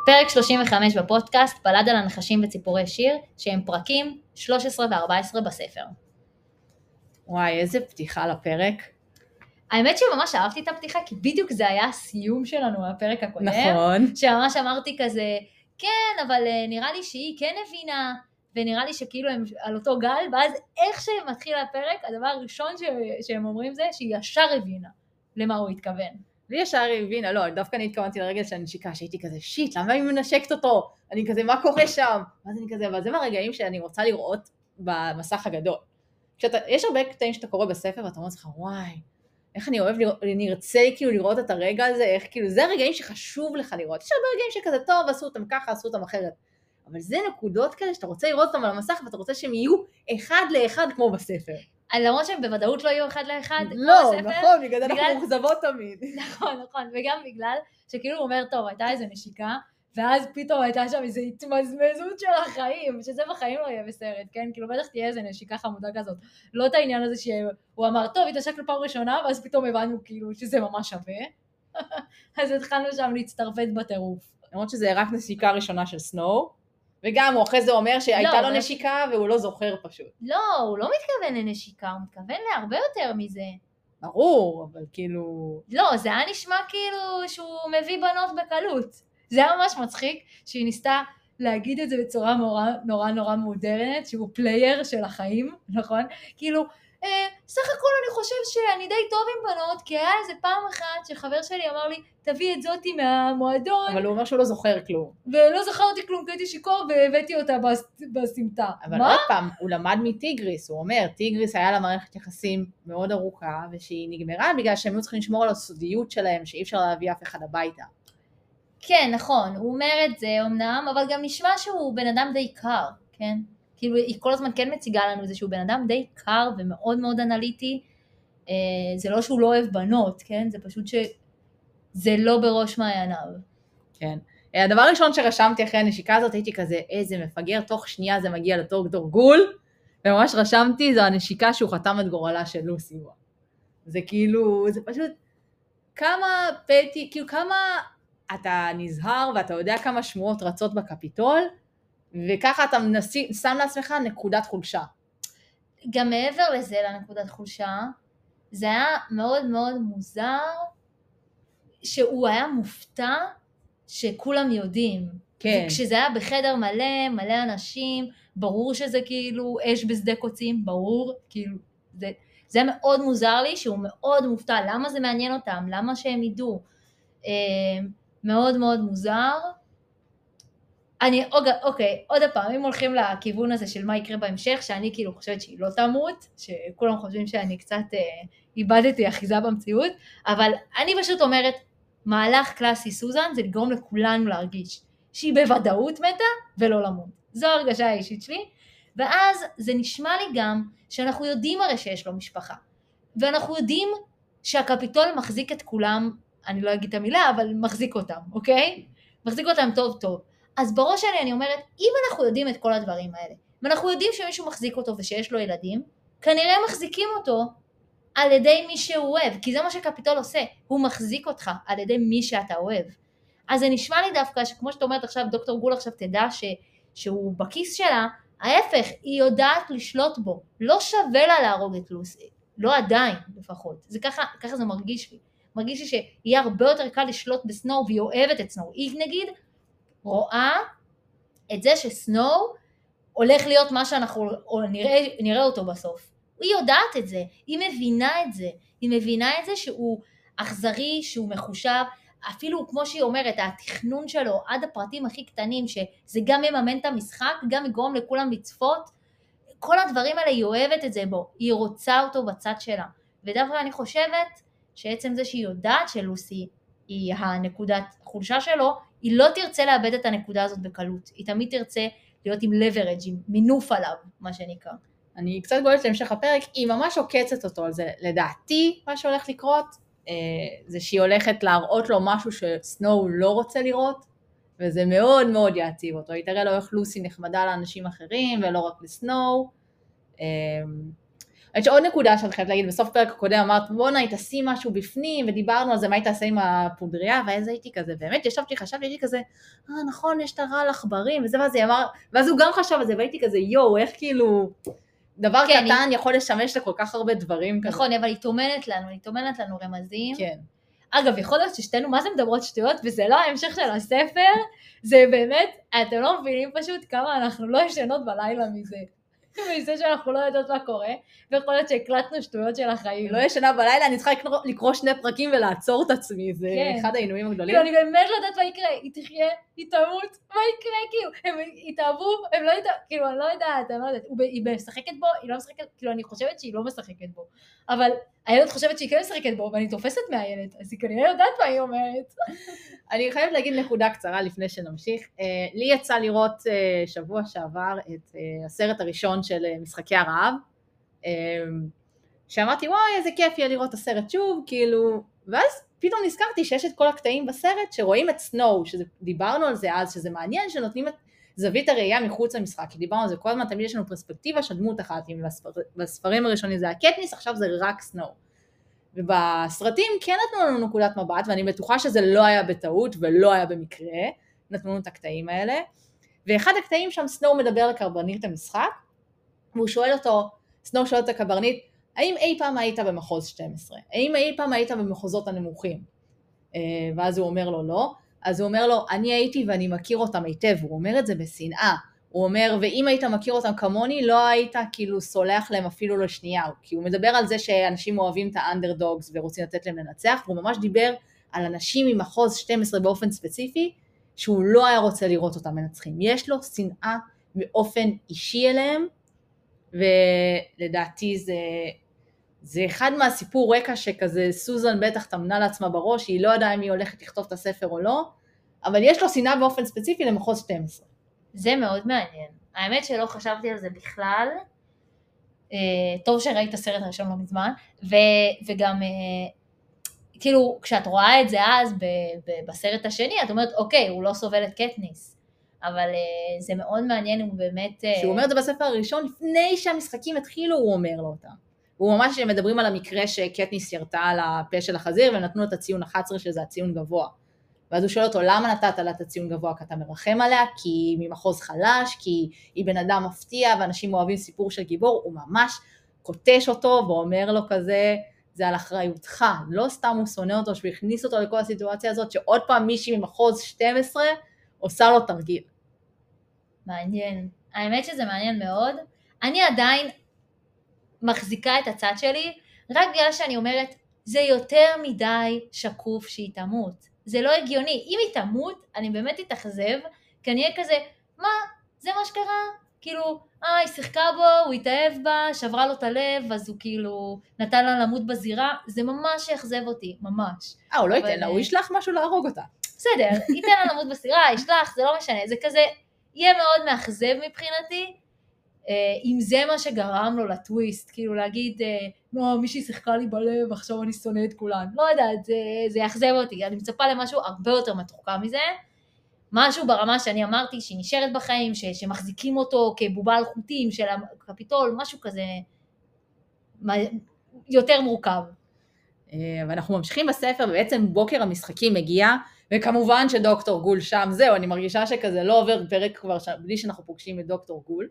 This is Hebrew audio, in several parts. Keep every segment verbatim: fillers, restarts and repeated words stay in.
פרק שלושים וחמש בפודקאסט, פלד על הנחשים וציפורי שיר, שהם פרקים שלוש עשרה ו-ארבע עשרה בספר. וואי, איזה פתיחה לפרק. האמת שממש אהבתי את הפתיחה, כי בדיוק זה היה הסיום שלנו בפרק הקודם. נכון. שממש אמרתי כזה, כן, אבל נראה לי שהיא כן הבינה, ונראה לי שכאילו הם על אותו גל, ואז איך שמתחיל הפרק, הדבר הראשון שהם אומרים זה, שהיא ישר הבינה למה הוא התכוון. לי ישר הבינה, לא, דווקא אני התכוונתי לרגע של הנשיקה, שהייתי כזה, שיט, למה היא מנשקת אותו? אני כזה, מה קורה שם? ואז אני כזה, אבל זה מהרגעים שאני רוצה לראות במסך הגדול. כשאתה, יש הרבה קטעים שאתה קורא בספר, ואתה אומר לך, וואי, איך אני אוהב, אני ארצה כאילו לראות את הרגע הזה, איך כאילו, זה הרגעים שחשוב לך לראות. יש הרבה רגעים שכזה, טוב, עשו אותם ככה, עשו אותם אחרת. אבל זה נקודות כאלה שאתה רוצה לראות אותם על המסך, ואתה רוצה שהם יהיו אחד לאחד כמו בספר. למרות שהם בוודאות לא יהיו אחד לאחד, לא, נכון, בגלל אנחנו מוחזבות תמיד. נכון, נכון, וגם בגלל שכאילו הוא אומר, טוב, הייתה איזו נשיקה, ואז פתאום הייתה שם איזו התמזמזות של החיים, שזה בחיים לא יהיה בסרט, כן? כאילו בטח תהיה איזו נשיקה חמודה כזאת. לא את העניין הזה שהוא אמר, טוב, התעשקנו פעם ראשונה, ואז פתאום הבנו כאילו שזה ממש שווה. אז התחלנו שם להצטרפת בטירוף. למרות שזה רק נשיקה ראשונה של סנואו, וגם הוא אחרי זה אומר שהייתה לו נשיקה והוא לא זוכר פשוט. לא, הוא לא מתכוון לנשיקה, הוא מתכוון להרבה יותר מזה. ברור, אבל כאילו... לא, זה היה נשמע כאילו שהוא מביא בנות בקלות. זה היה ממש מצחיק שהיא ניסתה להגיד את זה בצורה נורא נורא נורא מודרנית, שהוא פלייר של החיים, נכון? כאילו, אה, סך הכל אני חושב שאני די טוב עם בנות, כי היה איזה פעם אחת שחבר שלי אמר לי, תביא את זאתי מהמועדון. אבל הוא אומר שהוא לא זוכר כלום. ולא זכרתי כלום, כי הייתי שיכור והבאתי אותה בסמטה. אבל מה? עוד פעם, הוא למד מטיגריס, הוא אומר, טיגריס היה לה מערכת יחסים מאוד ארוכה, ושהיא נגמרה בגלל שהם היו צריכים לשמור על הסודיות שלהם, שאי אפשר להביא אף אחד הביתה. כן, נכון, הוא אומר את זה אמנם, אבל גם נשמע שהוא בן אדם די קר, כן? כאילו היא כל הזמן כן מציגה לנו זה שהוא בן אדם די קר ומאוד מאוד אנליטי, זה לא שהוא לא אוהב בנות, כן? זה פשוט שזה לא בראש מעייניו. כן. הדבר הראשון שרשמתי אחרי הנשיקה הזאת, הייתי כזה, איזה מפגר, תוך שנייה זה מגיע לדוקטור גול, וממש רשמתי, זו הנשיקה שהוא חתם את גורלה של לוסי. זה כאילו, זה פשוט, כמה פטי, כאילו כמה אתה נזהר, ואתה יודע כמה שמועות רצות בקפיטול, וככה אתה מנסי, שם לעצמך נקודת חולשה. גם מעבר לזה, לנקודת חולשה, זה היה מאוד מאוד מוזר, שהוא היה מופתע, שכולם יודעים. כן. וכשזה היה בחדר מלא, מלא אנשים, ברור שזה כאילו אש בשדה קוצים, ברור, כאילו, זה, זה מאוד מוזר לי, שהוא מאוד מופתע, למה זה מעניין אותם, למה שהם ידעו. אה, מאוד מאוד מוזר. אני, אוקיי, עוד הפעם, אם הולכים לכיוון הזה של מה יקרה בהמשך, שאני כאילו חושבת שהיא לא תמות, שכולם חושבים שאני קצת אה, איבדתי אחיזה במציאות, אבל אני פשוט אומרת, מהלך קלאסי סוזן זה לגרום לכולנו להרגיש שהיא בוודאות מתה ולא למות. זו הרגשה האישית שלי, ואז זה נשמע לי גם שאנחנו יודעים הרי שיש לו משפחה, ואנחנו יודעים שהקפיטול מחזיק את כולם, אני לא אגיד את המילה, אבל מחזיק אותם, אוקיי? מחזיק אותם טוב טוב. אז בראש שלי אני אומרת, אם אנחנו יודעים את כל הדברים האלה, ואנחנו יודעים שמישהו מחזיק אותו ושיש לו ילדים, כנראה מחזיקים אותו על ידי מי שהוא אוהב, כי זה מה שקפיטול עושה, הוא מחזיק אותך על ידי מי שאתה אוהב. אז זה נשמע לי דווקא שכמו שאת אומרת עכשיו, דוקטור גול עכשיו תדע ש, שהוא בכיס שלה, ההפך, היא יודעת לשלוט בו, לא שווה לה להרוג את לוסי, לא עדיין לפחות, זה ככה, ככה זה מרגיש לי, מרגיש לי שיהיה הרבה יותר קל לשלוט בסנואו, והיא אוהבת את סנואו, היא נגיד רואה את זה שסנואו הולך להיות מה שאנחנו נראה, נראה אותו בסוף, היא יודעת את זה, היא מבינה את זה, היא מבינה את זה שהוא אכזרי, שהוא מחושב, אפילו כמו שהיא אומרת, התכנון שלו עד הפרטים הכי קטנים, שזה גם מממן את המשחק, גם יגרום לכולם לצפות, כל הדברים האלה היא אוהבת את זה בו, היא רוצה אותו בצד שלה, ודווקא אני חושבת שעצם זה שהיא יודעת שלוסי היא הנקודת חולשה שלו, היא לא תרצה לאבד את הנקודה הזאת בקלות, היא תמיד תרצה להיות עם leverage, עם מינוף עליו, מה שנקרא. אני קצת גולת להמשך הפרק, היא ממש עוקצת אותו על זה. לדעתי, מה שהולך לקרות, אה, זה שהיא הולכת להראות לו משהו שסנואו לא רוצה לראות, וזה מאוד מאוד יעציב אותו. היא תראה לו איך לוסי נחמדה לאנשים אחרים, ולא רק לסנואו. אה, יש עוד נקודה שאת חייבת להגיד, בסוף פרק הקודם אמרת, בוא'נה, היא תשים משהו בפנים, ודיברנו על זה, מה היא תעשה עם הפודריה, ואז הייתי כזה, באמת, ישבתי, חשבתי, הייתי כזה, אה, נכון, יש את הרעל עכברים, וזה, ואז היא אמר, ואז הוא גם חשב על זה, והייתי כזה, יואו, איך כאילו, דבר כן, קטן היא... יכול לשמש לכל כך הרבה דברים. נכון, אבל היא תומנת לנו, היא תומנת לנו רמזים. כן. אגב, יכול להיות ששתינו, מה זה מדברות שטויות, וזה לא ההמשך של הספר, זה באמת, אתם לא מבינים פשוט כמה אנחנו לא ישנות בלילה מזה. מזה שאנחנו לא יודעות מה קורה, ויכול להיות שהקלטנו שטויות של החיים. לא ישנה בלילה, אני צריכה לקרוא, לקרוא שני פרקים ולעצור את עצמי, זה כן. אחד העינויים הגדולים. כאילו, אני באמת לא יודעת מה יקרה, היא תחיה, היא תמות, מה יקרה, כאילו, הם יתאהבו, הם לא יתאהבו, כאילו, אני לא יודעת, אני לא יודעת, היא משחקת בו, היא לא משחקת, כאילו, אני חושבת שהיא לא משחקת בו, אבל הילד חושבת שהיא כן משחקת בו, ואני תופסת מהילד, אז היא כנראה יודעת מה היא אומרת. אני חייבת להגיד נקודה קצרה לפני שנמשיך. לי יצא לראות שבוע שעבר את הסרט הראשון של משחקי הרעב, שאמרתי, וואי, איזה כיף יהיה לראות את הסרט שוב, כאילו, ואז פתאום נזכרתי שיש את כל הקטעים בסרט שרואים את סנואו, שדיברנו על זה אז, שזה מעניין שנותנים את זווית הראייה מחוץ למשחק, כי דיברנו על זה כל הזמן, תמיד יש לנו פרספקטיבה של דמות אחת, בספר, בספרים הראשונים זה הקטניס, עכשיו זה רק סנואו. ובסרטים כן נתנו לנו נקודת מבט, ואני בטוחה שזה לא היה בטעות ולא היה במקרה, נתנו לנו את הקטעים האלה, ואחד הקטעים שם סנואו מדבר לקברניט המשחק, והוא שואל אותו, סנואו שואל את הקברניט, האם אי פעם היית במחוז שתים עשרה? האם אי פעם היית במחוזות הנמוכים? ואז הוא אומר לו לא, אז הוא אומר לו, אני הייתי ואני מכיר אותם היטב, הוא אומר את זה בשנאה, הוא אומר, ואם היית מכיר אותם כמוני, לא היית כאילו סולח להם אפילו לשנייה, כי הוא מדבר על זה שאנשים אוהבים את האנדרדוגס ורוצים לתת להם לנצח, והוא ממש דיבר על אנשים ממחוז שתים עשרה באופן ספציפי, שהוא לא היה רוצה לראות אותם מנצחים. יש לו שנאה באופן אישי אליהם, ולדעתי זה, זה אחד מהסיפור רקע שכזה סוזן בטח תמנה לעצמה בראש, היא לא יודעה אם היא הולכת לכתוב את הספר או לא, אבל יש לו שנאה באופן ספציפי למחוז שתים עשרה. זה מאוד מעניין. האמת שלא חשבתי על זה בכלל. טוב שראית את הסרט הראשון לא מזמן, ו- וגם כאילו כשאת רואה את זה אז ב- ב- בסרט השני, את אומרת אוקיי, הוא לא סובל את קטניס, אבל זה מאוד מעניין, הוא באמת... שהוא אומר את זה בספר הראשון, לפני שהמשחקים התחילו הוא אומר לו אותה. הוא ממש מדברים על המקרה שקטניס ירתה על הפה של החזיר, ונתנו את הציון אחת עשרה שזה הציון גבוה. ואז הוא שואל אותו, למה נתת לה את הציון גבוה? כי אתה מרחם עליה, כי היא ממחוז חלש, כי היא בן אדם מפתיע, ואנשים אוהבים סיפור של גיבור, הוא ממש קוטש אותו, ואומר לו כזה, זה על אחריותך, לא סתם הוא שונא אותו, שהוא הכניס אותו לכל הסיטואציה הזאת, שעוד פעם מישהי ממחוז שתים עשרה, עושה לו תרגיל. מעניין, האמת שזה מעניין מאוד, אני עדיין מחזיקה את הצד שלי, רק בגלל שאני אומרת, זה יותר מדי שקוף שהיא תמות. זה לא הגיוני, אם היא תמות, אני באמת אתאכזב, כי אני אהיה כזה, מה, זה מה שקרה? כאילו, אה, היא שיחקה בו, הוא התאהב בה, שברה לו את הלב, אז הוא כאילו נתן לה למות בזירה, זה ממש יאכזב אותי, ממש. אה, הוא לא ייתן לה, הוא ישלח משהו להרוג אותה. בסדר, ייתן לה למות בזירה, ישלח, זה לא משנה, זה כזה, יהיה מאוד מאכזב מבחינתי, אם זה מה שגרם לו לטוויסט, כאילו להגיד, לא, מישהי שיחקה לי בלב, עכשיו אני שונא את כולן. לא יודעת, זה, זה יאכזב אותי. אני מצפה למשהו הרבה יותר מתוחכם מזה. משהו ברמה שאני אמרתי, שהיא נשארת בחיים, ש, שמחזיקים אותו כבובה על חוטים של הקפיטול, משהו כזה יותר מורכב. ואנחנו ממשיכים בספר, ובעצם בוקר המשחקים מגיע, וכמובן שדוקטור גול שם, זהו, אני מרגישה שכזה לא עובר פרק כבר בלי שאנחנו פוגשים את דוקטור גול.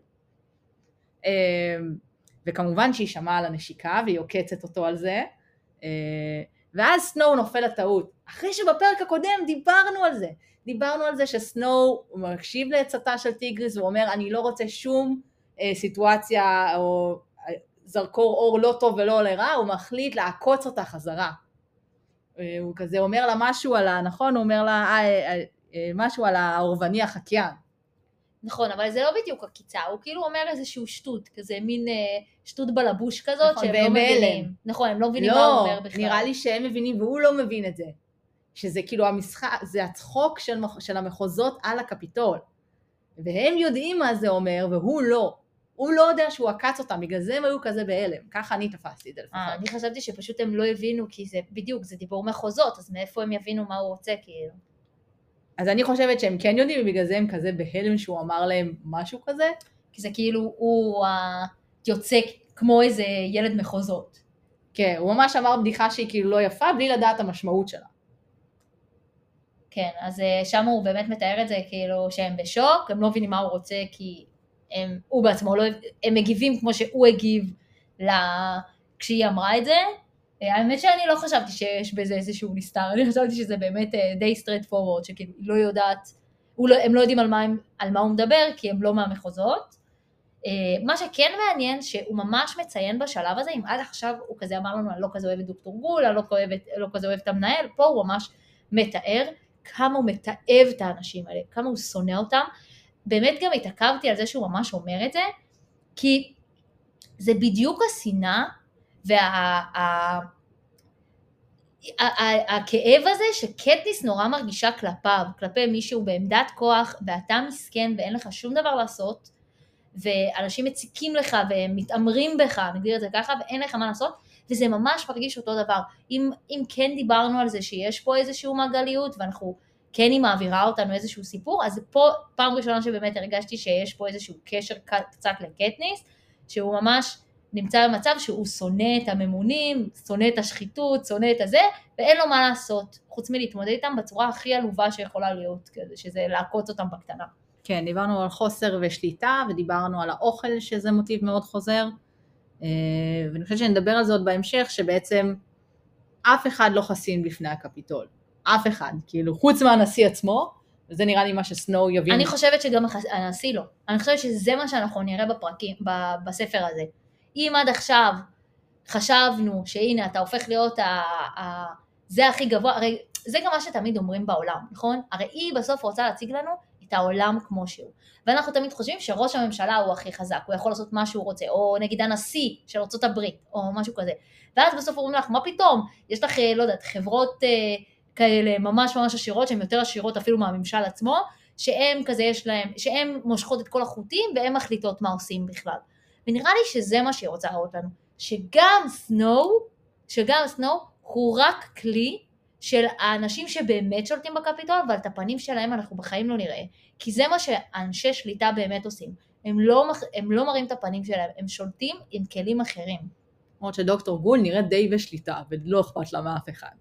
וכמובן שהיא שמעה על הנשיקה והיא עוקצת אותו על זה, ואז סנואו נופל לטעות, אחרי שבפרק הקודם דיברנו על זה, דיברנו על זה שסנואו מקשיב לעצתה של טיגריס ואומר אני לא רוצה שום סיטואציה או זרקור אור לא טוב ולא לרע, הוא מחליט לעקוץ אותה חזרה, הוא כזה אומר לה משהו על ה... נכון, הוא אומר לה משהו על האורבני החקיין, נכון, אבל זה לא בדיוק הקיצה, הוא כאילו אומר איזשהו שטות, כזה מין אה, שטות בלבוש כזאת, נכון, שהם לא מבינים. נכון, הם לא מבינים לא, מה הוא אומר בכלל. נראה לי שהם מבינים והוא לא מבין את זה. שזה כאילו המשחק, זה הצחוק של, של המחוזות על הקפיטול. והם יודעים מה זה אומר והוא לא. הוא לא יודע שהוא עקץ אותם, בגלל זה הם היו כזה בהלם. ככה אני תפסתי את זה לפחות. אה, אני חשבתי שפשוט הם לא הבינו, כי זה בדיוק, זה דיבור מחוזות, אז מאיפה הם יבינו מה הוא רוצה כאילו. אז אני חושבת שהם כן יודעים, ובגלל זה הם כזה בהלם שהוא אמר להם משהו כזה. כי זה כאילו הוא יוצא כמו איזה ילד מחוזות. כן, הוא ממש אמר בדיחה שהיא כאילו לא יפה, בלי לדעת המשמעות שלה. כן, אז שם הוא באמת מתאר את זה כאילו שהם בשוק, הם לא מבינים מה הוא רוצה, כי הם, הוא בעצמו לא, הם מגיבים כמו שהוא הגיב לה, כשהיא אמרה את זה. האמת שאני לא חשבתי שיש בזה איזשהו נסתר, אני חשבתי שזה באמת די straight forward, שכאילו היא לא יודעת, לא, הם לא יודעים על מה, על מה הוא מדבר, כי הם לא מהמחוזות. מה שכן מעניין, שהוא ממש מציין בשלב הזה, אם עד עכשיו הוא כזה אמר לנו, אני לא כזה אוהב את דוקטור גול, אני לא, אוהבת, לא כזה אוהב את המנהל, פה הוא ממש מתאר כמה הוא מתאב את האנשים האלה, כמה הוא שונא אותם. באמת גם התעכבתי על זה שהוא ממש אומר את זה, כי זה בדיוק השנאה והכאב הזה שקטניס נורא מרגישה כלפיו, כלפי מישהו בעמדת כוח, ואתה מסכן ואין לך שום דבר לעשות, ואנשים מציקים לך והם מתאמרים בך, נגדיר את זה ככה, ואין לך מה לעשות, וזה ממש מרגיש אותו דבר. אם, אם כן דיברנו על זה שיש פה איזשהו מעגליות, ואנחנו כן היא מעבירה אותנו איזשהו סיפור, אז פה פעם ראשונה שבאמת הרגשתי שיש פה איזשהו קשר קצת לקטניס, שהוא ממש נמצא במצב שהוא שונא את הממונים, שונא את השחיתות, שונא את הזה, ואין לו מה לעשות, חוץ מלהתמודד איתם בצורה הכי עלובה שיכולה להיות, שזה לעקוץ אותם בקטנה. כן, דיברנו על חוסר ושליטה, ודיברנו על האוכל שזה מוטיב מאוד חוזר, ואני חושבת שנדבר על זה עוד בהמשך, שבעצם אף אחד לא חסין בפני הקפיטול. אף אחד, כאילו, חוץ מהנשיא עצמו, וזה נראה לי מה שסנואו יבין. אני חושבת שגם הנשיא לא. אני חושבת שזה מה שאנחנו נראה בפרקים, בספר הזה. אם עד עכשיו חשבנו שהנה אתה הופך להיות ה, ה, זה הכי גבוה, הרי זה גם מה שתמיד אומרים בעולם, נכון? הרי היא בסוף רוצה להציג לנו את העולם כמו שהוא. ואנחנו תמיד חושבים שראש הממשלה הוא הכי חזק, הוא יכול לעשות מה שהוא רוצה, או נגיד הנשיא של ארצות הברית, או משהו כזה. ואז בסוף אומרים לך, מה פתאום? יש לך, לא יודעת, חברות אה, כאלה ממש ממש עשירות, שהן יותר עשירות אפילו מהממשל עצמו, שהם כזה יש להם, שהם מושכות את כל החוטים, והם מחליטות מה עושים בכלל. ונראה לי שזה מה שהיא רוצה להראות לנו, שגם סנואו, שגם סנואו הוא רק כלי של האנשים שבאמת שולטים בקפיטול, אבל את הפנים שלהם אנחנו בחיים לא נראה, כי זה מה שאנשי שליטה באמת עושים, הם לא, הם לא מראים את הפנים שלהם, הם שולטים עם כלים אחרים. למרות שדוקטור גול נראה די בשליטה, ולא אכפת לה מאף אחד.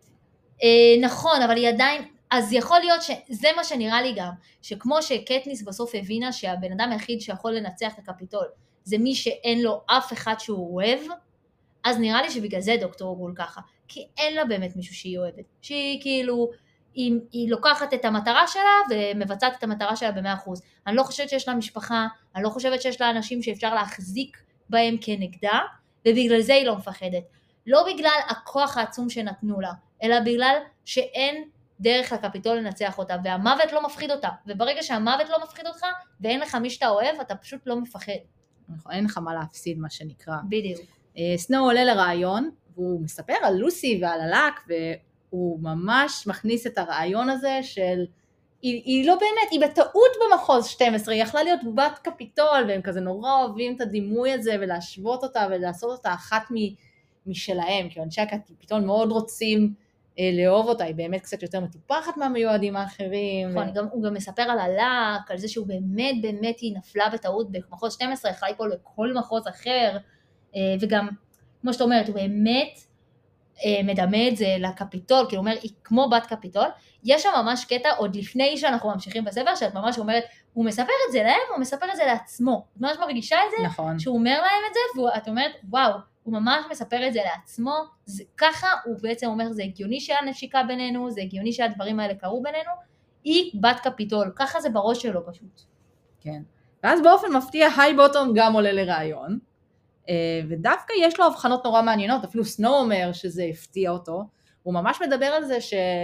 אה, נכון, אבל היא עדיין, אז יכול להיות שזה מה שנראה לי גם, שכמו שקטניס בסוף הבינה שהבן אדם היחיד שיכול לנצח את הקפיטול, זה מי שאין לו אף אחד שהוא אוהב, אז נראה לי שבגלל זה דוקטור גול ככה, כי אין לה באמת מישהו שהיא אוהבת, שהיא כאילו, היא, היא לוקחת את המטרה שלה ומבצעת את המטרה שלה ב-מאה אחוז. אני לא חושבת שיש לה משפחה, אני לא חושבת שיש לה אנשים שאפשר להחזיק בהם כנגדה, ובגלל זה היא לא מפחדת. לא בגלל הכוח העצום שנתנו לה, אלא בגלל שאין דרך לקפיטול לנצח אותה, והמוות לא מפחיד אותה, וברגע שהמוות לא מפחיד אותך, ואין לך מי שאתה אוהב, אתה פשוט לא מפחד. אין לך מה להפסיד, מה שנקרא. בדיוק. סנואו עולה לרעיון, והוא מספר על לוסי ועל הלק, והוא ממש מכניס את הרעיון הזה של, היא, היא לא באמת, היא בטעות במחוז שתים עשרה, היא יכלה להיות בת קפיטול, והם כזה נורא אוהבים את הדימוי הזה, ולהשוות אותה ולעשות אותה אחת משלהם, כי אנשי הקפיטול מאוד רוצים לאהוב אותה, היא באמת קצת יותר מטופחת מהמיועדים האחרים. נכון, ו... הוא גם מספר על הלק, על זה שהוא באמת באמת היא נפלה בטעות במחוז שתים עשרה, יכלה ליפול לכל מחוז אחר, וגם, כמו שאתה אומרת, הוא באמת מדמה את זה לקפיטול, כי הוא אומר, היא כמו בת קפיטול, יש שם ממש קטע, עוד לפני שאנחנו ממשיכים בספר, שאת ממש אומרת, הוא מספר את זה להם, הוא מספר את זה לעצמו, את ממש מרגישה את זה, נכון. שהוא אומר להם את זה, ואת אומרת, וואו, הוא ממש מספר את זה לעצמו, זה, ככה הוא בעצם אומר, זה הגיוני שהיה נשיקה בינינו, זה הגיוני שהדברים האלה קרו בינינו, היא בת קפיטול, ככה זה בראש שלו פשוט. כן, ואז באופן מפתיע, היי בוטום גם עולה לרעיון, ודווקא יש לו הבחנות נורא מעניינות, אפילו סנואו אומר שזה הפתיע אותו, הוא ממש מדבר על זה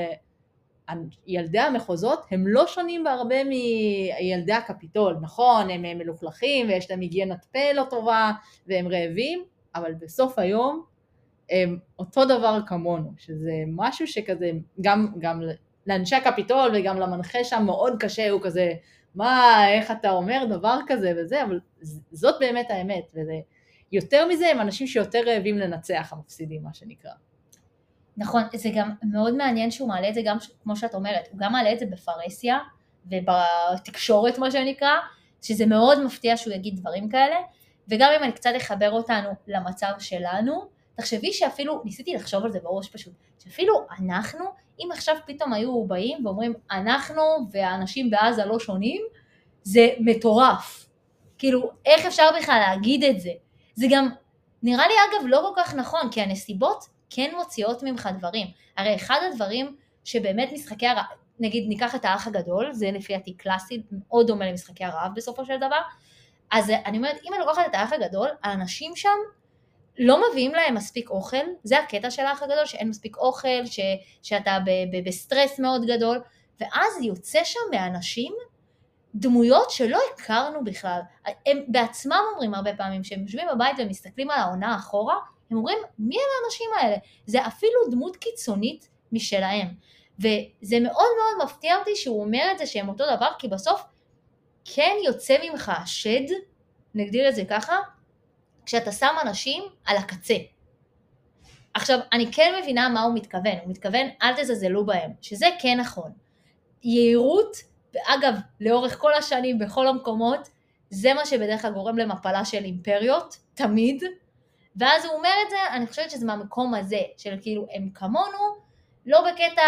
שילדי המחוזות הם לא שונים בהרבה מילדי הקפיטול, נכון, הם מלוכלכים ויש להם היגיינת פה לא טובה והם רעבים, אבל בסוף היום הם אותו דבר כמונו, שזה משהו שכזה, גם, גם לאנשי הקפיטול וגם למנחה שם מאוד קשה, הוא כזה, מה, איך אתה אומר דבר כזה וזה, אבל זאת באמת האמת, וזה יותר מזה הם אנשים שיותר רעבים לנצח המפסידים, מה שנקרא. נכון, זה גם מאוד מעניין שהוא מעלה את זה גם, כמו שאת אומרת, הוא גם מעלה את זה בפרסיה, ובתקשורת מה שנקרא, שזה מאוד מפתיע שהוא יגיד דברים כאלה, וגם אם אני קצת אחבר אותנו למצב שלנו, תחשבי שאפילו, ניסיתי לחשוב על זה בראש פשוט, שאפילו אנחנו, אם עכשיו פתאום היו באים ואומרים, אנחנו והאנשים בעזה לא שונים, זה מטורף. כאילו, איך אפשר בכלל להגיד את זה? זה גם, נראה לי אגב לא כל כך נכון, כי הנסיבות כן מוציאות ממך דברים. הרי אחד הדברים שבאמת משחקי הרעב, נגיד ניקח את האח הגדול, זה לפי דעתי קלאסי, מאוד דומה למשחקי הרעב בסופו של דבר, אז אני אומרת, אם אני לוקחת את האח הגדול, האנשים שם לא מביאים להם מספיק אוכל, זה הקטע של האח הגדול, שאין מספיק אוכל, ש, שאתה ב, ב, בסטרס מאוד גדול, ואז יוצא שם מאנשים דמויות שלא הכרנו בכלל. הם בעצמם אומרים הרבה פעמים, שהם יושבים בבית ומסתכלים על העונה אחורה, הם אומרים, מי הם האנשים האלה? זה אפילו דמות קיצונית משלהם. וזה מאוד מאוד מפתיע אותי שהוא אומר את זה שהם אותו דבר, כי בסוף כן יוצא ממך השד, נגדיר את זה ככה, כשאתה שם אנשים על הקצה. עכשיו, אני כן מבינה מה הוא מתכוון. הוא מתכוון, אל תזלזלו בהם, שזה כן נכון. יהירות, ואגב, לאורך כל השנים, בכל המקומות, זה מה שבדרך כלל גורם למפלה של אימפריות, תמיד. ואז הוא אומר את זה, אני חושבת שזה מהמקום הזה, של כאילו, הם כמונו, לא בקטע,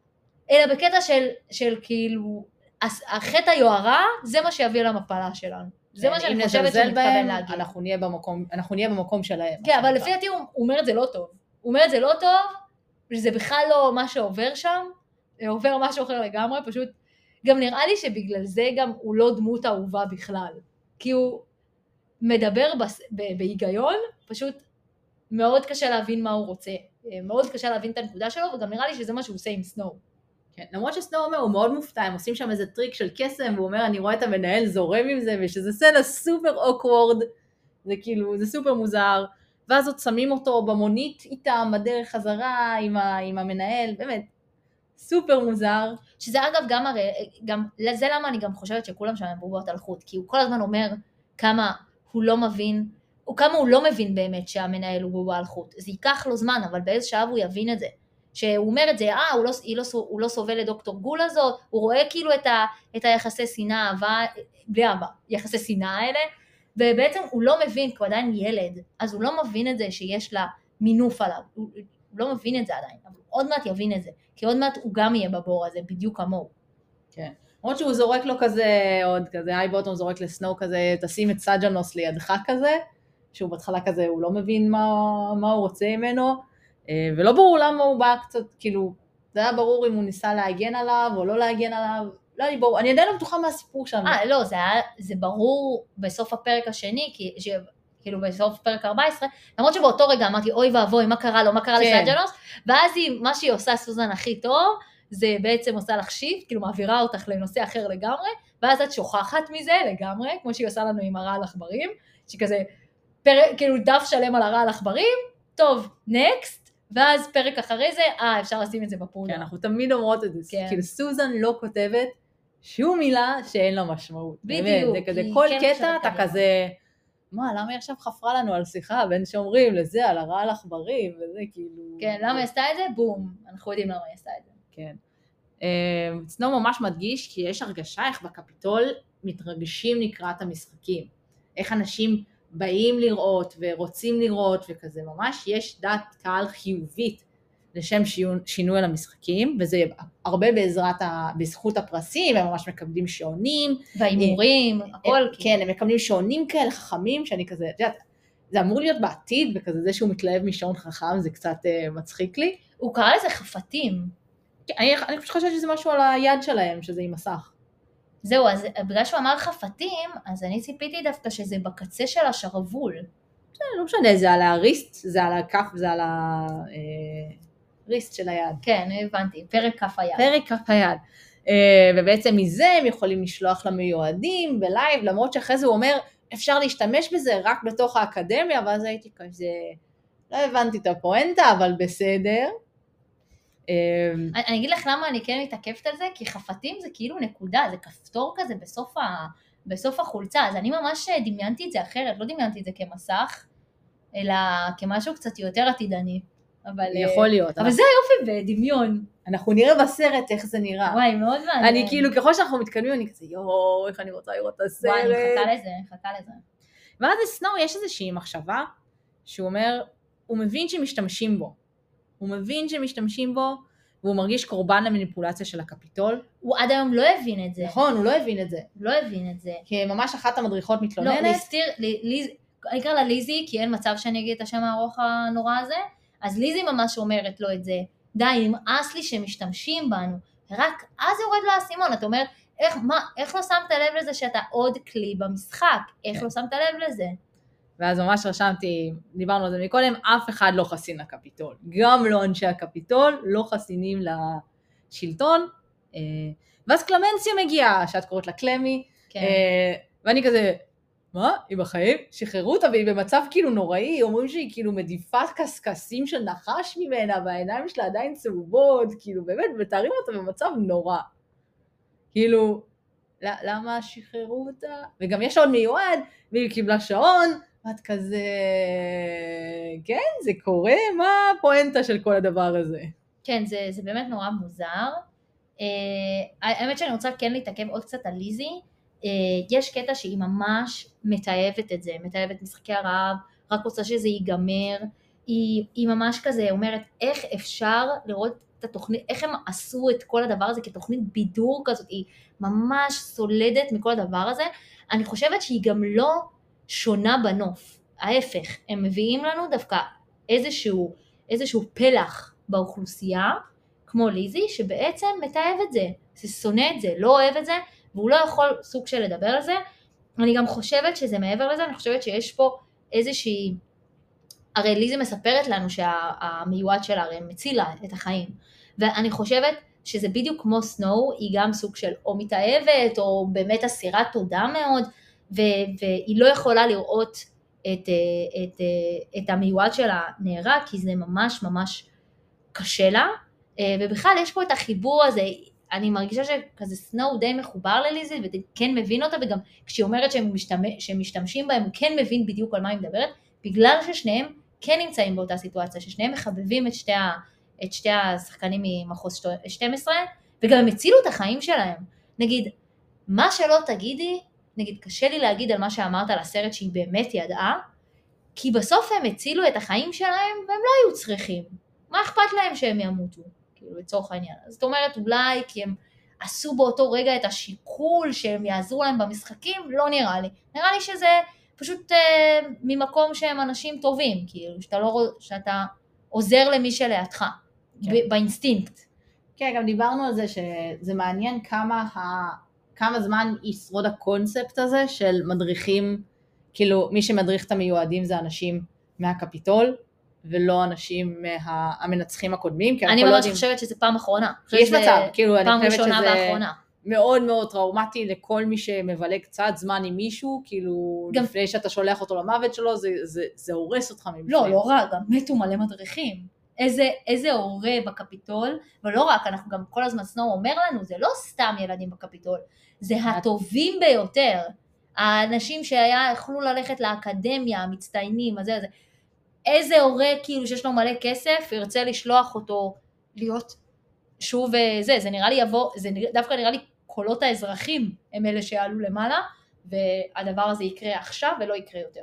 אלא בקטע של, של כאילו, החטא היוהרה, זה מה שיביא למפלה שלנו. זה מה שאני חושבת שהוא מתכוון להגיד. אנחנו נהיה במקום, אנחנו נהיה במקום שלהם. כן, אבל לפי דעתי הוא אומר את זה לא טוב. הוא אומר את זה לא טוב, וזה בכלל לא מה שעובר שם, עובר משהו אחר לגמרי, פשוט, גם נראה לי שבגלל זה גם הוא לא דמות אהובה בכלל. כי הוא מדבר בהיגיון, פשוט מאוד קשה להבין מה הוא רוצה. מאוד קשה להבין את הנקודה שלו, וגם נראה לי שזה מה שהוא עושה עם סנואו. כן, למרות שסנואו אומר, הוא מאוד מופתע, הם עושים שם איזה טריק של קסם, והוא אומר, אני רואה את המנהל זורם עם זה, ושזה סצנה סופר אוקוורד, זה כאילו, זה סופר מוזר, ואז עוד שמים אותו במונית איתם, בדרך חזרה עם, ה, עם המנהל, באמת, סופר מוזר. שזה אגב גם הרי, גם, זה למה אני גם חושבת שכולם שם הם בובות על חוט, כי הוא כל הזמן אומר כמה הוא לא מבין, או כמה הוא לא מבין באמת שהמנהל הוא בובה על חוט. זה ייקח לו זמן, אבל באיזה שעה הוא יבין את זה. שהוא אומר את זה, אה, הוא לא, לא, הוא לא סובל לדוקטור גול הזאת, הוא רואה כאילו את, ה, את היחסי שנאה, בלי אהבה, יחסי שנאה האלה, ובעצם הוא לא מבין, כי הוא עדיין ילד, אז הוא לא מבין את זה שיש לה מינוף עליו, הוא, הוא לא מבין את זה עדיין, אבל עוד מעט יבין את זה, כי עוד מעט הוא גם יהיה בבור הזה, בדיוק כמוהו. כן, עוד שהוא זורק לו כזה, עוד כזה, היי בוטום זורק לסנואו כזה, תשים את סאג'נוס לידך כזה, שהוא בהתחלה כזה, הוא לא מבין מה, מה הוא רוצה ממנו, ולא ברור למה הוא בא קצת, כאילו, זה היה ברור אם הוא ניסה להגן עליו או לא להגן עליו, לא היה לי ברור, אני עדיין לא בטוחה מהסיפור שם. אה, לא, זה, היה, זה ברור בסוף הפרק השני, כי, ש, כאילו בסוף פרק ארבע עשרה, למרות שבאותו רגע אמרתי, אוי ואבוי, מה קרה לו, מה קרה כן. לסאג'נוס, ואז היא, מה שהיא עושה סוזן הכי טוב, זה בעצם עושה לך שיפט, כאילו מעבירה אותך לנושא אחר לגמרי, ואז את שוכחת מזה לגמרי, כמו שהיא עושה לנו עם הרע על עכברים, שכזה, פר, כאילו דף שלם על הרע על עכברים, טוב, נקסט, ואז פרק אחרי זה, אה, אפשר לשים את זה בפעולה. כן, אנחנו תמיד אומרות את זה, כן. כאילו סוזן לא כותבת שום מילה שאין לה משמעות. בדיוק. זה כזה, כל כן קטע אתה כזה, מה, למה היא עכשיו חפרה לנו על שיחה בין שומרים לזה, על הרע על עכברים, וזה כאילו... כן, למה היא עשתה את זה? בום, אנחנו יודעים למה היא עשתה את זה. כן. סנואו ממש מדגיש, כי יש הרגשה איך בקפיטול מתרגשים לקראת המשחקים. איך אנשים באים לראות ורוצים לראות וכזה, ממש יש דעת קהל חיובית לשם שינוי על המשחקים, וזה הרבה בעזרת, ה, בזכות הפרסים, הם ממש מקבלים שעונים. והאימורים, הכל. כן, הם מקבלים שעונים כאלה חכמים, שאני כזה, את יודעת, זה אמור להיות בעתיד, וכזה זה שהוא מתלהב משעון חכם, זה קצת uh, מצחיק לי. הוא קרא לזה חפתים. כן, אני, אני פשוט חושבת שזה משהו על היד שלהם, שזה עם מסך. זהו, אז בגלל שהוא אמר חפתים, אז אני ציפיתי דווקא שזה בקצה של השרוול. זה לא משנה, זה על הריסט, זה על הכף, זה על הריסט של היד. כן, הבנתי, פרק כף היד. פרק כף היד. ובעצם מזה הם יכולים לשלוח למיועדים בלייב, למרות שאחרי זה הוא אומר, אפשר להשתמש בזה רק בתוך האקדמיה, ואז הייתי כזה, לא הבנתי את הפואנטה, אבל בסדר. אני אגיד לך למה אני כן מתעכבת על זה, כי חפתים זה כאילו נקודה, זה כפתור כזה בסוף, ה, בסוף החולצה, אז אני ממש דמיינתי את זה אחרת, לא דמיינתי את זה כמסך, אלא כמשהו קצת יותר עתידני. אבל, יכול להיות. אבל זה היופי בדמיון. אנחנו נראה בסרט איך זה נראה. וואי, מאוד מעניין. אני כאילו, ככל שאנחנו מתקדמים, אני כזה, יואו, איך אני רוצה לראות את הסרט. וואי, אני מחכה לזה, אני מחכה לזה. ואז לסנואו יש איזושהי מחשבה, שהוא אומר, הוא מבין שמשתמשים בו. הוא מבין שמשתמשים בו, והוא מרגיש קורבן למניפולציה של הקפיטול. הוא עד היום לא הבין את זה. נכון, הוא לא הבין את זה. לא הבין את זה. כי ממש אחת המדריכות מתלוננת. לא, להסתיר, ליז, אני אקרא לה ליזי, כי אין מצב שאני אגיד את השם הארוך הנורא הזה, אז ליזי ממש אומרת לו את זה, די, נמאס לי שמשתמשים בנו, רק אז יורד לו האסימון, את אומרת, איך, מה, איך לא שמת לב לזה שאתה עוד כלי במשחק? איך לא שמת לב לזה? ואז ממש רשמתי, דיברנו על זה מקודם, אף אחד לא חסין לקפיטול. גם לא אנשי הקפיטול, לא חסינים לשלטון. ואז קלמנסיה מגיעה, שאת קוראת לה קלמי, כן. ואני כזה, מה? היא בחיים? שחררו אותה, והיא במצב כאילו נוראי, אומרים שהיא כאילו מדיפת קסקסים של נחש ממנה, והעיניים שלה עדיין צהובות, כאילו באמת, מתארים אותה במצב נורא. כאילו, למה שחררו אותה? וגם יש עוד מיועד, והיא קיבלה שעון, ואת כזה, כן, זה קורה, מה הפואנטה של כל הדבר הזה? כן, זה, זה באמת נורא מוזר. אה, האמת שאני רוצה כן להתעכב עוד קצת על ליזי, אה, יש קטע שהיא ממש מתאהבת את זה, מתאהבת משחקי הרעב, רק רוצה שזה ייגמר, היא, היא ממש כזה אומרת, איך אפשר לראות את התוכנית, איך הם עשו את כל הדבר הזה כתוכנית בידור כזאת, היא ממש סולדת מכל הדבר הזה, אני חושבת שהיא גם לא שונה בנוף, ההפך, הם מביאים לנו דווקא איזשהו, איזשהו פלח באוכלוסייה, כמו ליזי, שבעצם מתאהב את זה, זה שונא את זה, לא אוהב את זה, והוא לא יכול סוג של לדבר על זה. אני גם חושבת שזה מעבר לזה, אני חושבת שיש פה איזושהי, הרי ליזי מספרת לנו שהמיועד שלה הרי מצילה את החיים, ואני חושבת שזה בדיוק כמו סנואו, היא גם סוג של או מתאהבת, או באמת אסירת תודה מאוד, והיא לא יכולה לראות את, את, את המיועד שלה נהרג, כי זה ממש ממש קשה לה, ובכלל יש פה את החיבור הזה, אני מרגישה שכזה סנואו די מחובר לליזי, וכן מבין אותה, וגם כשהיא אומרת שהם, משתמש, שהם משתמשים בהם, הוא כן מבין בדיוק על מה היא מדברת, בגלל ששניהם כן נמצאים באותה סיטואציה, ששניהם מחבבים את שתי, ה, את שתי השחקנים ממחוז שתים עשרה, וגם הם הצילו את החיים שלהם. נגיד, מה שלא תגידי, נגיד, קשה לי להגיד על מה שאמרת על הסרט שהיא באמת ידעה, כי בסוף הם הצילו את החיים שלהם, והם לא היו צריכים. מה אכפת להם שהם ימותו? כאילו, לצורך העניין. אז זאת אומרת, אולי כי הם עשו באותו רגע את השיקול שהם יעזרו להם במשחקים, לא נראה לי. נראה לי שזה פשוט אה, ממקום שהם אנשים טובים, כאילו, שאתה, לא, שאתה עוזר למי שלידך, כן. באינסטינקט. כן, גם דיברנו על זה שזה מעניין כמה, ה... כמה זמן ישרוד הקונספט הזה של מדריכים, כאילו מי שמדריך את המיועדים זה אנשים מהקפיטול, ולא אנשים מהמנצחים הקודמים. אני ממש לא חושבת שזה פעם אחרונה. יש מצב, כאילו אני חושבת שזה באחרונה. מאוד מאוד טראומטי לכל מי שמבלה קצת זמן עם מישהו, כאילו גם... לפני שאתה שולח אותו למוות שלו, זה, זה, זה הורס אותך מבפנים. לא, לא רק, גם מתו מלא מדריכים. איזה, איזה הורה בקפיטול, ולא רק, אנחנו גם כל הזמן סנואו אומר לנו, זה לא סתם ילדים בקפיטול, זה הטובים ביותר. האנשים שהיה, יכלו ללכת לאקדמיה, המצטיינים, הזה, הזה. איזה הורה כאילו שיש לו מלא כסף, ירצה לשלוח אותו להיות שוב זה, זה נראה לי יבוא, זה דווקא נראה לי קולות האזרחים הם אלה שעלו למעלה, והדבר הזה יקרה עכשיו ולא יקרה יותר.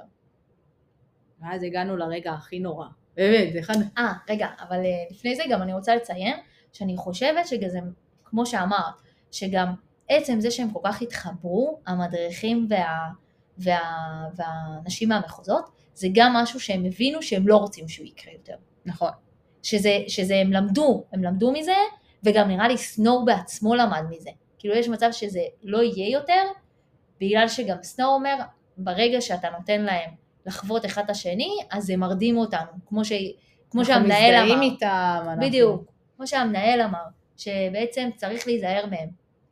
ואז הגענו לרגע הכי נורא. באמת, זה אחד... אה, רגע, אבל לפני זה גם אני רוצה לציין, שאני חושבת שזה, כמו שאמרת, שגם עצם זה שהם כל כך התחברו, המדריכים וה, וה, והאנשים מהמחוזות, זה גם משהו שהם הבינו שהם לא רוצים שהוא יקרה יותר. נכון. שזה, שזה הם למדו, הם למדו מזה, וגם נראה לי סנואו בעצמו למד מזה. כאילו יש מצב שזה לא יהיה יותר, בגלל שגם סנואו אומר, ברגע שאתה נותן להם לחוות אחד את השני, אז זה מרדים אותנו, כמו, ש... כמו שהמנהל אמר. אנחנו מזדהים איתם. אנחנו... בדיוק, כמו שהמנהל אמר, שבעצם צריך להיזהר מהם.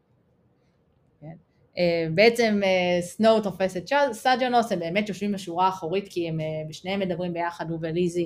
כן. בעצם סנואו תופס את סג'נוס, הם באמת יושבים בשורה האחורית, כי הם בשניהם מדברים ביחד, הוא וליזי,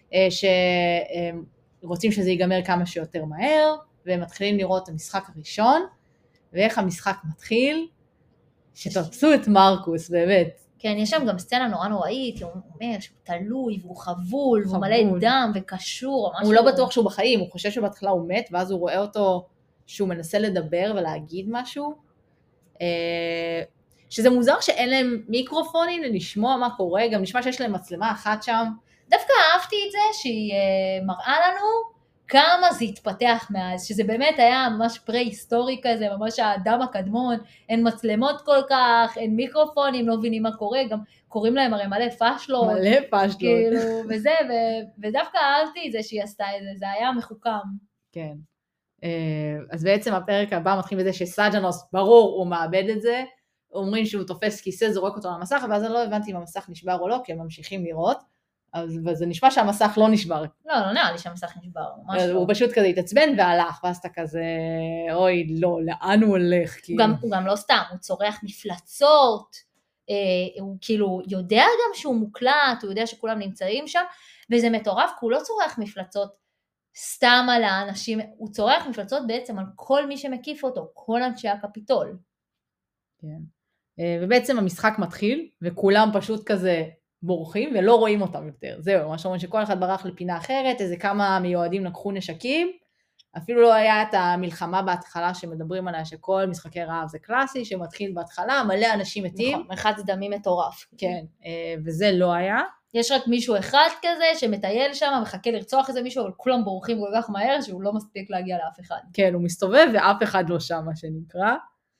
שרוצים שזה ייגמר כמה שיותר מהר, והם מתחילים לראות את המשחק הראשון, ואיך המשחק מתחיל, שתפסו את מרקוס, באמת. כן, יש שם גם סצנה נורא נוראית, הוא אומר שהוא תלוי, והוא חבול, והוא מלא דם וקשור. הוא לא בטוח שהוא בחיים, הוא חושב שבהתחלה הוא מת, ואז הוא רואה אותו שהוא מנסה לדבר ולהגיד משהו, שזה מוזר שאין להם מיקרופונים לשמוע מה קורה, גם נשמע שיש להם מצלמה אחת שם. דווקא אהבתי את זה שהיא מראה לנו כמה זה התפתח מאז, שזה באמת היה ממש פרה-היסטורי כזה, ממש האדם הקדמון, אין מצלמות כל כך, אין מיקרופונים, לא מבינים מה קורה, גם קוראים להם הרי מלא פשלות. מלא פשלות. כאילו, וזה, ו, ודווקא אהבתי את זה שהיא עשתה את זה, זה היה מחוכם. כן. אז בעצם הפרק הבא מתחיל בזה שסאג'נוס, ברור, הוא מאבד את זה, אומרים שהוא תופס כיסא, זורק אותו למסך, ואז אני לא הבנתי אם המסך נשבר או לא, כי הם ממשיכים לראות, אז זה נשמע שהמסך לא נשבר. לא, לא נראה לי שהמסך נשבר, ממש לא. הוא פשוט כזה התעצבן והלך, ואז אתה כזה, אוי, לא, לאן הוא הולך? הוא גם, הוא גם לא סתם, הוא צורח מפלצות, אה, הוא כאילו יודע גם שהוא מוקלט, הוא יודע שכולם נמצאים שם, וזה מטורף, כי הוא לא צורח מפלצות סתם על האנשים, הוא צורח מפלצות בעצם על כל מי שמקיף אותו, כל אנשי הקפיטול. כן. ובעצם המשחק מתחיל, וכולם פשוט כזה בורחים, ולא רואים אותם יותר. זהו, מה שאומרים שכל אחד ברח לפינה אחרת, איזה כמה מיועדים לקחו נשקים, אפילו לא היה את המלחמה בהתחלה שמדברים עליה, שכל משחקי רעב זה קלאסי, שמתחיל בהתחלה, מלא אנשים מתים. נכון, מרחץ דמים מטורף. כן, וזה לא היה. יש רק מישהו אחד כזה שמטייל שם, מחכה לרצוח איזה מישהו, אבל כולם בורחים כל כך מהר, שהוא לא מספיק להגיע לאף אחד. כן, הוא מסתובב ואף אחד לא שם, מה שנקרא.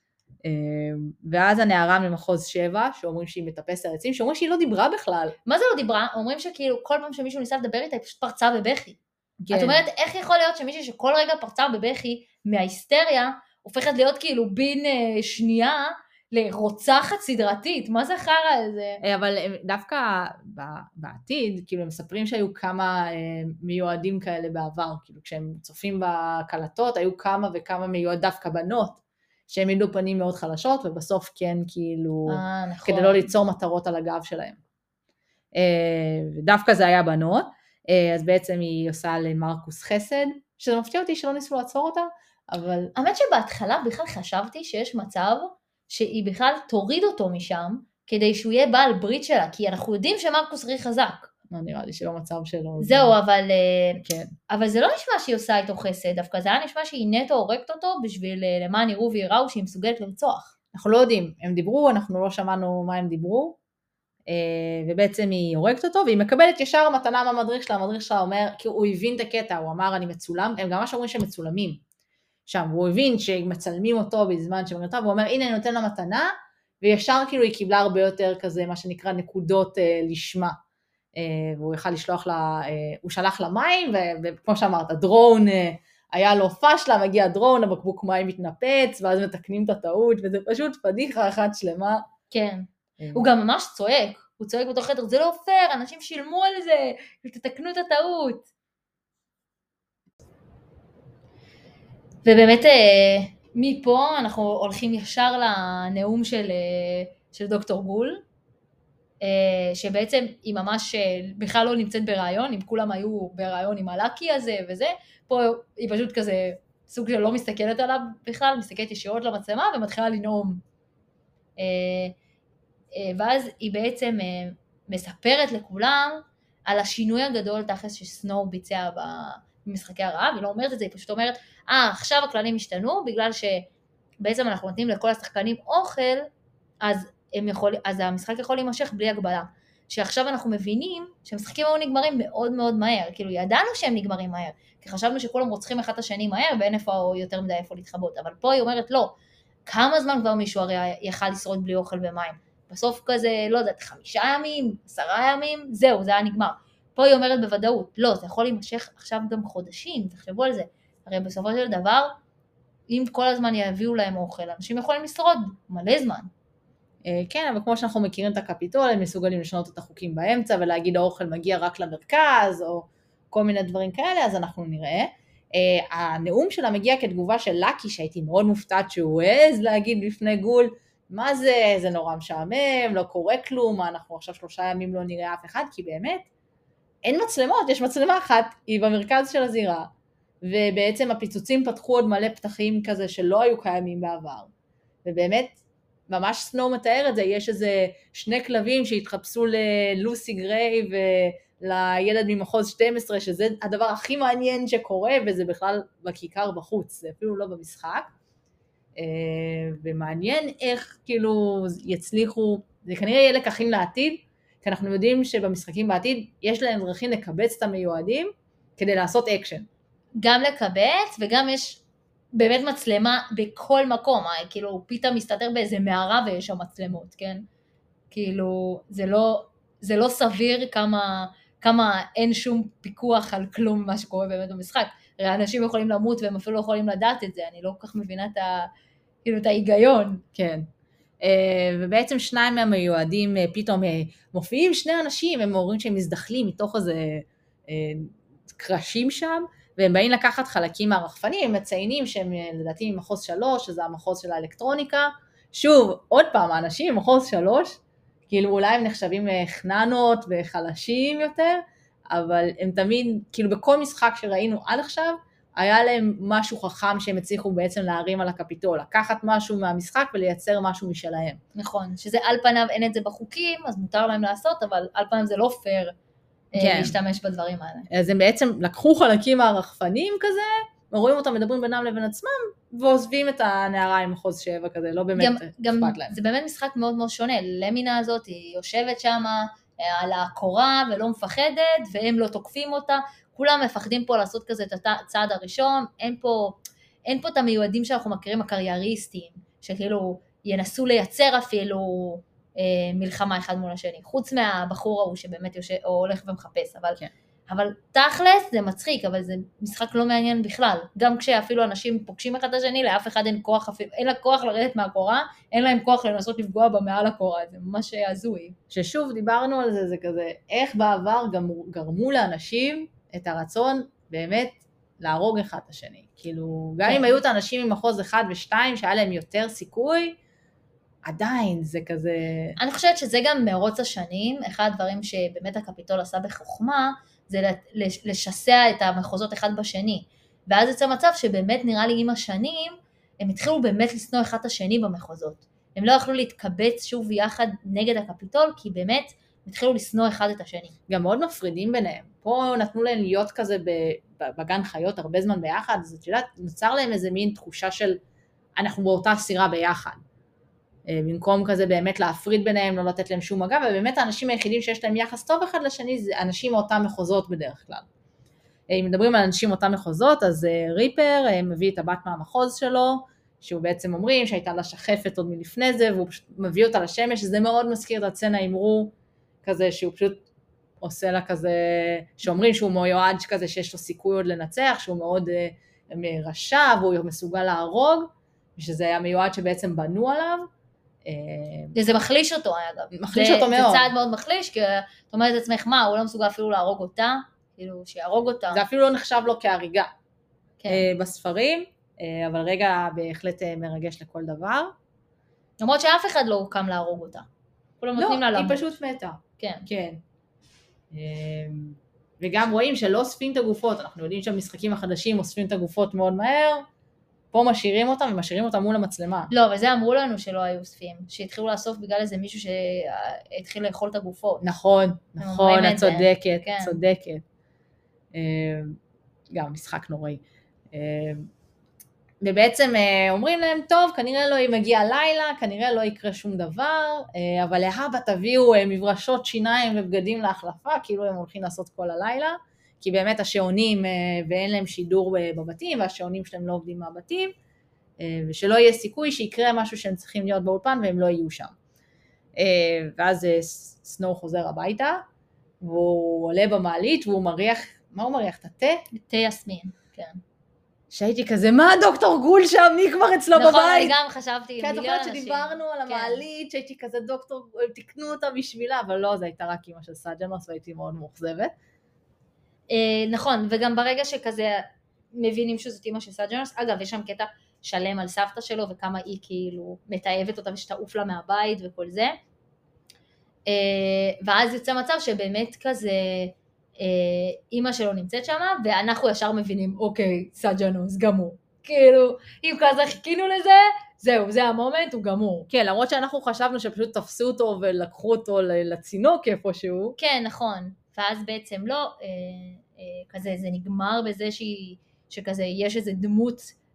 ואז הנערה ממחוז שבע, שאומרים שהיא מטפסת על עצים, שאומרים שהיא לא דיברה בכלל. מה זה לא דיברה? אומרים שכאילו כל פעם שמישהו ניסה לדבר איתה, היא פשוט פרצה בבכי. כן. את אומרת, איך יכול להיות שמישהו שכל רגע פרצה בבכי מההיסטריה, הופכת להיות כאילו בין אה, שנייה לרוצחת סדרתית? מה זה חרא הזה? אבל דווקא בעתיד, כאילו הם מספרים שהיו כמה מיועדים כאלה בעבר, כאילו כשהם צופים בקלטות, היו כמה וכמה מיועד דווקא בנות, שהם ידעו פנים מאוד חלשות, ובסוף כן כאילו, אה, נכון. כדי לא ליצור מטרות על הגב שלהם. דווקא זה היה בנות, אז בעצם היא עושה למרקוס חסד, שזה מפתיע אותי שלא ניסו לעצור אותה, אבל... האמת שבהתחלה בכלל חשבתי שיש מצב שהיא בכלל תוריד אותו משם, כדי שהוא יהיה בעל ברית שלה, כי אנחנו יודעים שמרקוס רי חזק. לא נראה לי שלא מצב שלו. זהו, אבל, כן. אבל זה לא נשמע שהיא עושה איתו חסד, דווקא זה היה נשמע שהיא נטו הורגת אותו, בשביל למען יראו ויראו שהיא מסוגלת לרצוח. אנחנו לא יודעים, הם דיברו, אנחנו לא שמענו מה הם דיברו, ובעצם היא הורגת אותו, והיא מקבלת ישר מתנה מהמדריך שלה, המדריך שלה אומר, כי הוא הבין את הקטע, הוא אמר אני מצולם, הם גם ממש אומרים שהם מצולמים שם, והוא הבין שמצלמים אותו בזמן שמגרתה, והוא אומר הנה אני נותן לה מתנה, וישר כאילו היא קיבלה הרבה יותר כזה, מה שנקרא נקודות אה, לשמה, אה, והוא יכל לשלוח לה, אה, הוא שלח לה מים, וכמו שאמרת, הדרון אה, היה לו פשלה, מגיע הדרון, הבקבוק מים מתנפץ, ואז מתקנים את הטעות, וזה פשוט פדיחה אחת שלמה. כן. הוא גם ממש צועק, הוא צועק בתוך חדר, זה לא פייר, אנשים שילמו על זה, תתקנו את הטעות. ובאמת מפה אנחנו הולכים ישר לנאום של, של דוקטור גול, שבעצם היא ממש בכלל לא נמצאת ברעיון, אם כולם היו ברעיון עם הלקי הזה וזה, פה היא פשוט כזה סוג של לא מסתכלת עליו בכלל, מסתכלת ישירות למצלמה ומתחילה לנאום. ואז היא בעצם מספרת לכולם על השינוי הגדול תכלס שסנואו ביצע במשחקי הרעב, היא לא אומרת את זה, היא פשוט אומרת, אה, עכשיו הכללים השתנו, בגלל שבעצם אנחנו נותנים לכל השחקנים אוכל, אז, הם יכול, אז המשחק יכול להימשך בלי הגבלה. שעכשיו אנחנו מבינים שהמשחקים היו נגמרים מאוד מאוד מהר, כאילו ידענו שהם נגמרים מהר, כי חשבנו שכולם רוצחים אחד את השני מהר, ואין איפה יותר מדי איפה להתחבות, אבל פה היא אומרת לא, כמה זמן כבר מישהו הרי יכל לשרוד בלי אוכל ומים? בסוף כזה, לא יודעת, חמישה ימים, עשרה ימים, זהו, זה היה נגמר. פה היא אומרת בוודאות, לא, זה יכול להימשך עכשיו גם חודשים, תחשבו על זה. הרי בסופו של דבר, אם כל הזמן יביאו להם אוכל, אנשים יכולים לשרוד מלא זמן. כן, אבל כמו שאנחנו מכירים את הקפיטול, הם מסוגלים לשנות את החוקים באמצע, ולהגיד האוכל מגיע רק למרכז, או כל מיני דברים כאלה, אז אנחנו נראה. הנאום שלה מגיע כתגובה של לקי, שהייתי מאוד מופתעת שהוא העז להגיד לפני גול, מה זה, זה נורא משעמם, לא קורה כלום, אנחנו עכשיו שלושה ימים לא נראה אף אחד, כי באמת אין מצלמות, יש מצלמה אחת, היא במרכז של הזירה, ובעצם הפיצוצים פתחו עוד מלא פתחים כזה שלא היו קיימים בעבר, ובאמת ממש סנואו מתאר את זה, יש איזה שני כלבים שהתחפשו ללוסי גריי ולילד ממחוז שתים עשרה, שזה הדבר הכי מעניין שקורה, וזה בכלל בכיכר בחוץ, זה אפילו לא במשחק, ומעניין איך כאילו יצליחו, זה כנראה יהיה לקחים לעתיד, כי אנחנו יודעים שבמשחקים בעתיד יש להם דרכים לקבץ את המיועדים כדי לעשות אקשן. גם לקבץ וגם יש באמת מצלמה בכל מקום, כאילו פתאום מסתתר באיזה מערה ויש שם מצלמות, כן? כאילו זה לא, זה לא סביר כמה, כמה אין שום פיקוח על כלום מה שקורה באמת במשחק. הרי אנשים יכולים למות והם אפילו לא יכולים לדעת את זה, אני לא כל כך מבינה את, ה, כאילו, את ההיגיון. כן. ובעצם שניים מהמיועדים פתאום מופיעים שני אנשים, הם אומרים שהם מזדחלים מתוך איזה קרשים שם, והם באים לקחת חלקים מהרחפנים, הם מציינים שהם לדעתי ממחוז שלוש, שזה המחוז של האלקטרוניקה. שוב, עוד פעם, האנשים ממחוז שלוש, כאילו אולי הם נחשבים חננות וחלשים יותר, אבל הם תמיד, כאילו בכל משחק שראינו עד עכשיו, היה להם משהו חכם שהם הצליחו בעצם להרים על הקפיטול, לקחת משהו מהמשחק ולייצר משהו משלהם. נכון, שזה על פניו אין את זה בחוקים, אז מותר להם לעשות, אבל על פניו זה לא פייר כן. להשתמש בדברים האלה. אז הם בעצם לקחו חלקים מהרחפנים כזה, ורואים אותם מדברים בינם לבין עצמם, ועוזבים את הנערה עם מחוז שבע כזה, לא באמת גם, אכפת להם. זה באמת משחק מאוד מאוד שונה, למינה הזאת היא יושבת שם על הקורה ולא מפחדת, והם לא תוקפים אותה, כולם מפחדים פה לעשות כזה את הצעד הראשון, אין פה, אין פה את המיועדים שאנחנו מכירים הקרייריסטים, שכאילו ינסו לייצר אפילו אה, מלחמה אחד מול השני, חוץ מהבחור ההוא שבאמת יושב, או הולך ומחפש, אבל, כן. אבל תכלס זה מצחיק, אבל זה משחק לא מעניין בכלל, גם כשאפילו אנשים פוגשים אחד את השני, לאף אחד אין כוח, אין לה כוח לרדת מהקורה, אין להם כוח לנסות לפגוע במעל הקורה, זה ממש הזוי. ששוב דיברנו על זה, זה כזה, איך בעבר גרמו לאנשים, את הרצון באמת להרוג אחד את השני. כאילו, גם כן. אם היו את האנשים ממחוז אחד ושתיים, שהיה להם יותר סיכוי, עדיין זה כזה... אני חושבת שזה גם מרוץ השנים, אחד הדברים שבאמת הקפיטול עשה בחוכמה, זה לשסע את המחוזות אחד בשני. ואז יצא מצב שבאמת נראה לי עם השנים, הם התחילו באמת לשנוא אחד את השני במחוזות. הם לא יכלו להתקבץ שוב יחד נגד הקפיטול, כי באמת התחילו לשנוא אחד את השני. גם מאוד מפרידים ביניהם. פה נתנו להם להיות כזה בגן חיות הרבה זמן ביחד, אז את יודעת, נוצר להם איזה מין תחושה של אנחנו באותה סירה ביחד. במקום כזה באמת להפריד ביניהם, לא לתת להם שום מגע, ובאמת האנשים היחידים שיש להם יחס טוב אחד לשני, זה אנשים מאותם מחוזות בדרך כלל. אם מדברים על אנשים מאותם מחוזות, אז ריפר מביא את הבת מהמחוז שלו, שהוא בעצם אומרים שהייתה לה שחפת עוד מלפני זה, והוא פשוט מביא אותה לשמש, זה מאוד מזכיר את הצנה אמרו, כזה שהוא פשוט עושה לה כזה, שאומרים שהוא מיועד כזה שיש לו סיכוי עוד לנצח, שהוא מאוד uh, רשע, והוא מסוגל להרוג, ושזה היה מיועד שבעצם בנו עליו. וזה מחליש אותו, אגב. מחליש זה, אותו מאוד. זה צעד מאוד מחליש, כי את אומרת את עצמך, מה, הוא לא מסוגל אפילו להרוג אותה, כאילו שיהרוג אותה. זה אפילו לא נחשב לו כהריגה. כן. Uh, בספרים, uh, אבל רגע בהחלט uh, מרגש לכל דבר. למרות שאף אחד לא קם להרוג אותה. כולם נותנים לה למות. היא פשוט מתה. כן. כן. וגם רואים שלא אוספים את הגופות, אנחנו יודעים שהמשחקים החדשים אוספים את הגופות מאוד מהר, פה משאירים אותם ומשאירים אותם מול המצלמה. לא, אבל זה אמרו לנו שלא היו אוספים, שהתחילו לאסוף בגלל איזה מישהו שהתחיל לאכול את הגופות. נכון, נכון, את צודקת, כן. צודקת. גם משחק נוראי. ובעצם אומרים להם, טוב, כנראה לא מגיע לילה, כנראה לא יקרה שום דבר, אבל להבא תביאו מברשות שיניים ובגדים להחלפה, כאילו הם הולכים לעשות כל הלילה, כי באמת השעונים ואין להם שידור בבתים, והשעונים שלהם לא עובדים מהבתים, ושלא יהיה סיכוי שיקרה משהו שהם צריכים להיות באולפן והם לא יהיו שם. ואז סנואו חוזר הביתה, והוא עולה במעלית והוא מריח, מה הוא מריח? את התה? תה יסמין, כן. שהייתי כזה, מה דוקטור גול שם, מי כבר אצלו בבית? נכון, אני גם חשבתי מיליון אנשים. כן, זוכרת שדיברנו על המעלית, שהייתי כזה דוקטור, תקנו אותה בשבילה, אבל לא, זה הייתה רק אמא של סאג'נוס, והייתי מאוד מאוכזבת. נכון, וגם ברגע שכזה מבינים שזאת אמא של סאג'נוס, אגב, יש שם קטע שלם על סבתא שלו, וכמה היא כאילו מתאהבת אותה ושתעוף לה מהבית וכל זה. ואז יוצא מצב שבאמת כזה, אמא שלו נמצאת שם, ואנחנו ישר מבינים, אוקיי, סאג'נוס, גמור. כאילו, אם כזה חיכינו לזה, זהו, זה המומנט, הוא גמור. כן, למרות שאנחנו חשבנו שפשוט תפסו אותו ולקחו אותו לצינוק איפשהו. כן, נכון. ואז בעצם לא, אה, אה, כזה, זה נגמר בזה שהיא, שכזה, יש איזו דמות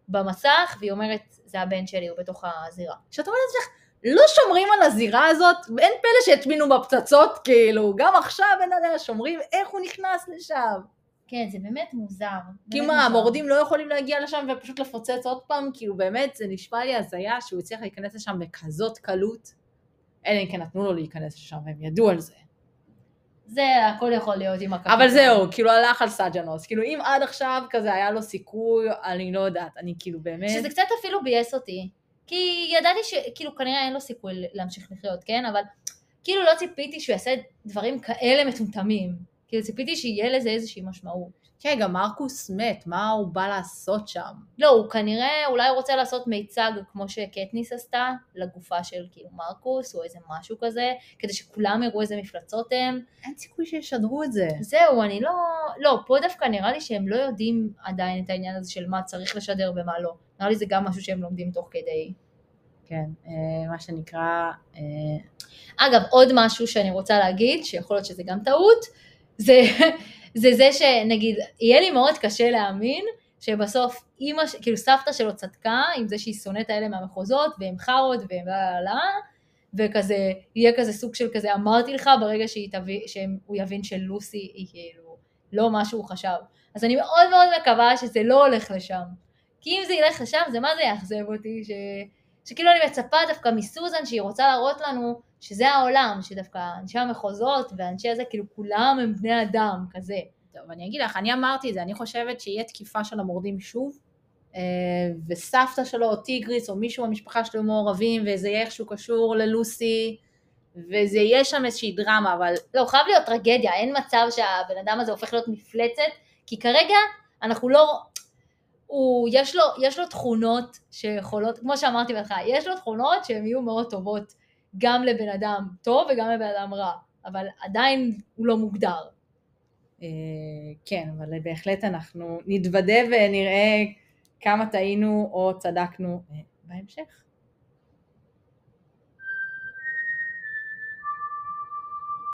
במסך, והיא אומרת, זה הבן שלי, הוא בתוך הזירה. כשאת אומרת לך, לא שומרים על הזירה הזאת, אין פלא שהטמינו בפצצות, כאילו, גם עכשיו אין עליה שומרים, איך הוא נכנס לשם? כן, זה באמת מוזר. כי מה, המורדים לא יכולים להגיע לשם ופשוט לפוצץ עוד פעם, כאילו באמת זה נשמע לי הזיה שהוא הצליח להיכנס לשם בכזאת קלות, אלא אם כן נתנו לו להיכנס לשם והם ידעו על זה. זה הכל יכול להיות עם הקפיטל. אבל זהו, כאילו הלך על סג'נוס, כאילו אם עד עכשיו כזה היה לו סיכוי, אני לא יודעת, אני כאילו באמת... שזה קצת אפילו בייס אותי, כי ידעתי שכאילו כנראה אין לו סיכוי להמשיך לחיות, כן? אבל כאילו לא ציפיתי שהוא יעשה דברים כאלה מטומטמים, כאילו ציפיתי שיהיה לזה איזושהי משמעות. כן, גם מרקוס מת, מה הוא בא לעשות שם? לא, הוא כנראה, אולי הוא רוצה לעשות מיצג כמו שקטניס עשתה, לגופה של כאילו מרקוס, או איזה משהו כזה, כדי שכולם יראו איזה מפלצות הם. אין סיכוי שישדרו את זה. זהו, אני לא, לא, פה דווקא נראה לי שהם לא יודעים עדיין את העניין הזה של מה צריך לשדר ומה לא. נראה לי זה גם משהו שהם לומדים תוך כדי. כן, מה שנקרא... אגב, עוד משהו שאני רוצה להגיד, שיכול להיות שזה גם טעות, זה... זה זה שנגיד, יהיה לי מאוד קשה להאמין, שבסוף אימא, כאילו סבתא שלו צדקה, עם זה שהיא שונאת האלה מהמחוזות, והם חרות, והם לא, לא, לא, וכזה, יהיה כזה סוג של כזה, אמרתי לך ברגע תביא, שהוא יבין שלוסי היא כאילו, לא מה שהוא חשב. אז אני מאוד מאוד מקווה שזה לא הולך לשם. כי אם זה ילך לשם, זה מה זה יאכזב אותי, ש... שכאילו אני מצפה דווקא מסוזן, שהיא רוצה להראות לנו, שזה העולם, שדווקא אנשי המחוזות, ואנשי הזה, כאילו כולם הם בני אדם, כזה. טוב, אני אגיד לך, אני אמרתי את זה, אני חושבת שיהיה תקיפה של המורדים שוב, וסבתא שלו, או טיגריס, או מישהו במשפחה שלו מעורבים, וזה יהיה איכשהו קשור ללוסי, וזה יהיה שם איזושהי דרמה, אבל... לא, חייב להיות טרגדיה, אין מצב שהבן אדם הזה הופך להיות מפלצת, כי כרגע אנחנו לא... הוא, יש לו, יש לו תכונות שיכולות, כמו שאמרתי בהתחלה, יש לו תכונות שהן יהיו מאוד טובות, גם לבן אדם טוב וגם לבן אדם רע, אבל עדיין הוא לא מוגדר. כן, אבל בהחלט אנחנו נתוודא ונראה כמה טעינו או צדקנו בהמשך.